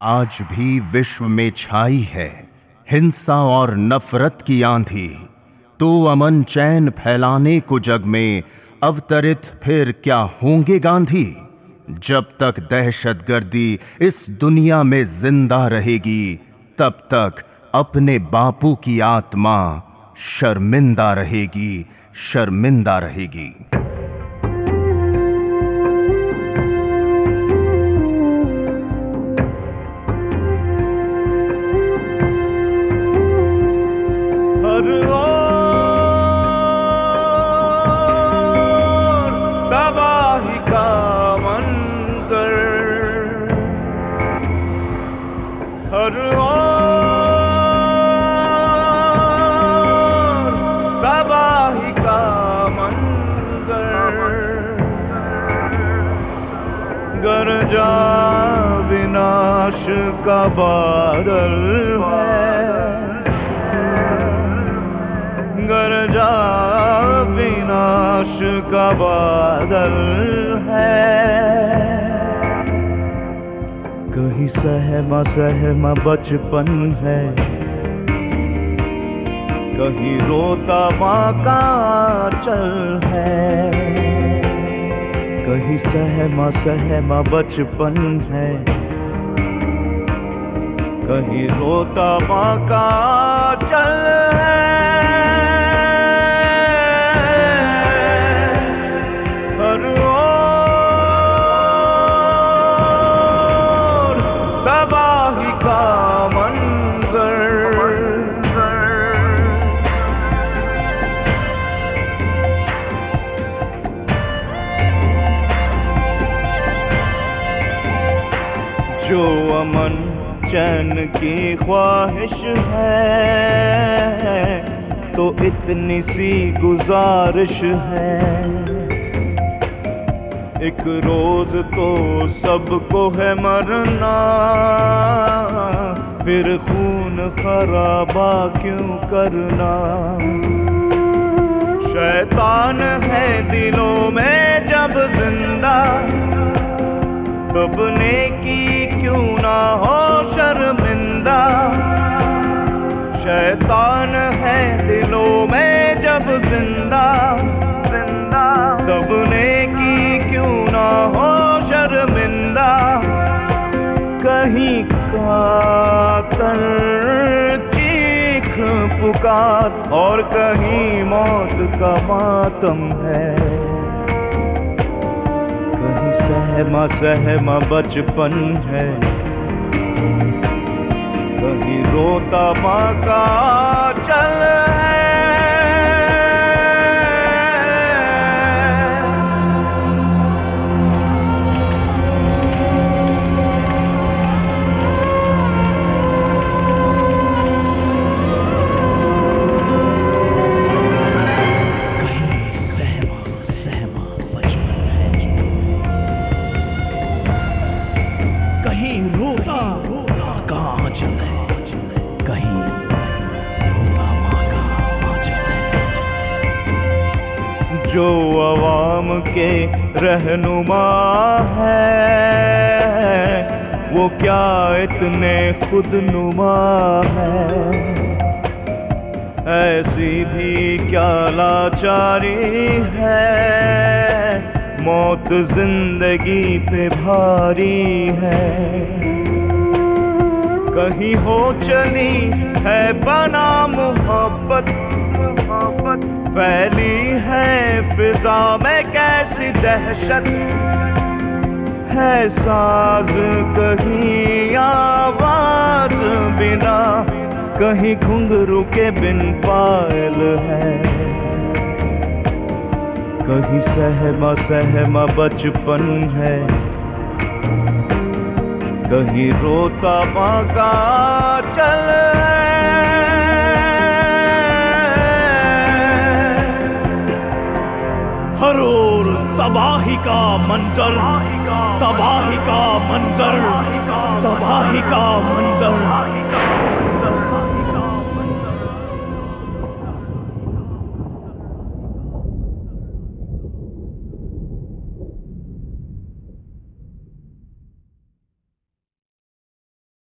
आज भी विश्व में छाई है हिंसा और नफरत की आंधी। तो अमन चैन फैलाने को जग में अवतरित फिर क्या होंगे गांधी। जब तक दहशतगर्दी इस दुनिया में जिंदा रहेगी, तब तक अपने बापू की आत्मा शर्मिंदा रहेगी, शर्मिंदा रहेगी। हर ओर तबाही का मंजर, हर ओर तबाही का मंजर। गरजा विनाश का बादल है, गरजा विनाश का बादल है। कहीं सहमा सहमा बचपन है, कहीं रोता माँ का आंचल है। कहीं सहमा सहमा बचपन है, कहीं रोता माँ का आंचल है। हर ओर तबाही का मंजर, जो अमन चैन की ख्वाहिश है, तो इतनी सी गुजारिश है। एक रोज तो सबको है मरना, फिर खून खराबा क्यों करना। शैतान है दिलों में जब जिंदा, तब नेकी क्यों ना हो शर्मिंदा। शैतान है दिलों में जब जिंदा, तब नेकी क्यों ना हो शर्मिंदा। कहीं कातर चीख पुकार, और कहीं मौत का मातम है। कहीं सहमा सहमा बचपन है, कहीं रोता माँ का आंचल है। कहीं रोता माँ का आंचल है, कहीं रोता माँ का आंचल है। जो अवाम के रहनुमा है, वो क्या इतने खुदनुमा है। ऐसी भी क्या लाचारी है, मौत जिंदगी पे भारी है। कहीं हो चली है बना मोहब्बत, फैली है फिजा में कैसी दहशत। है साज कहीं आवाज बिना, कहीं घुंघरू के बिन पायल है। कहीं सहमा सहमा बचपन है, कहीं रोता माँ का आंचल है। हर ओर तबाही का मंजर, तबाही का मंजर, तबाही का मंजर।